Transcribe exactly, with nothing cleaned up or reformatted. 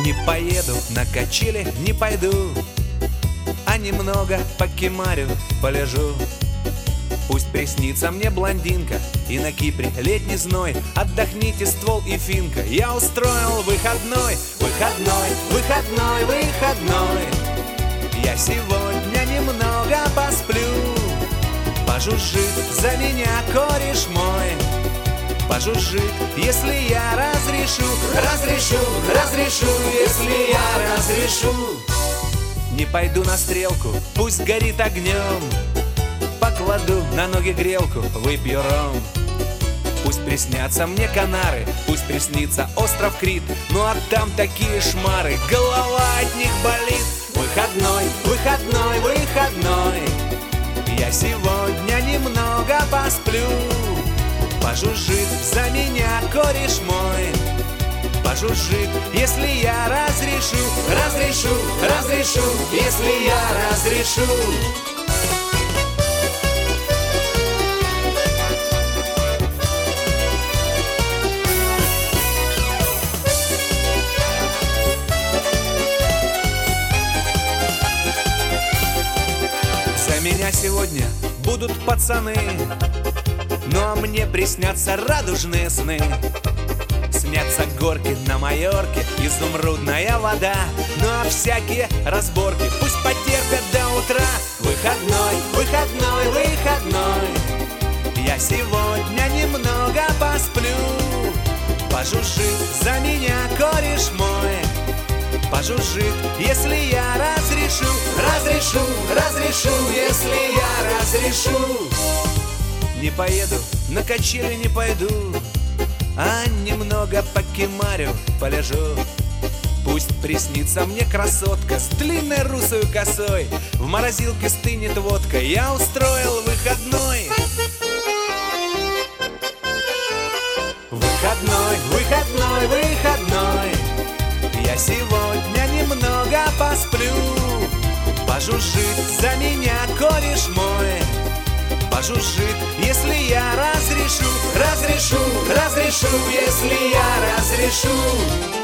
Не поеду на качели, не пойду, а немного покемарю, полежу. Пусть приснится мне блондинка и на Кипре летний зной. Отдохните, ствол и финка, я устроил выходной. Выходной, выходной, выходной. Я сегодня немного посплю. Пожужжит за меня кореш мой. Пожужжит, если я разрешу. Разрешу, разрешу, если я разрешу. Не пойду на стрелку, пусть горит огнем. Покладу на ноги грелку, выпью ром. Пусть приснятся мне Канары, пусть приснится остров Крит. Ну а там такие шмары, голова от них болит. Выходной, выходной, выходной. Я сегодня немного посплю. Пожужжит за меня кореш мой. Пожужжит, если я разрешу. Разрешу, разрешу, если я разрешу. За меня сегодня будут пацаны, ну а мне приснятся радужные сны. Снятся горки на Майорке, изумрудная вода. Ну а всякие разборки пусть потерпят до утра. Выходной, выходной, выходной. Я сегодня немного посплю. Пожужжит за меня кореш мой. Пожужжит, если я разрешу. Разрешу, разрешу, если я разрешу. Не поеду, на качели не пойду, а немного покемарю, полежу. Пусть приснится мне красотка с длинной русой косой. В морозилке стынет водка, я устроил выходной. Выходной, выходной, выходной. Я сегодня немного посплю. Пожужжит за меня кореш мой. Пожужжит, если я разрешу. Разрешу, разрешу, если я разрешу.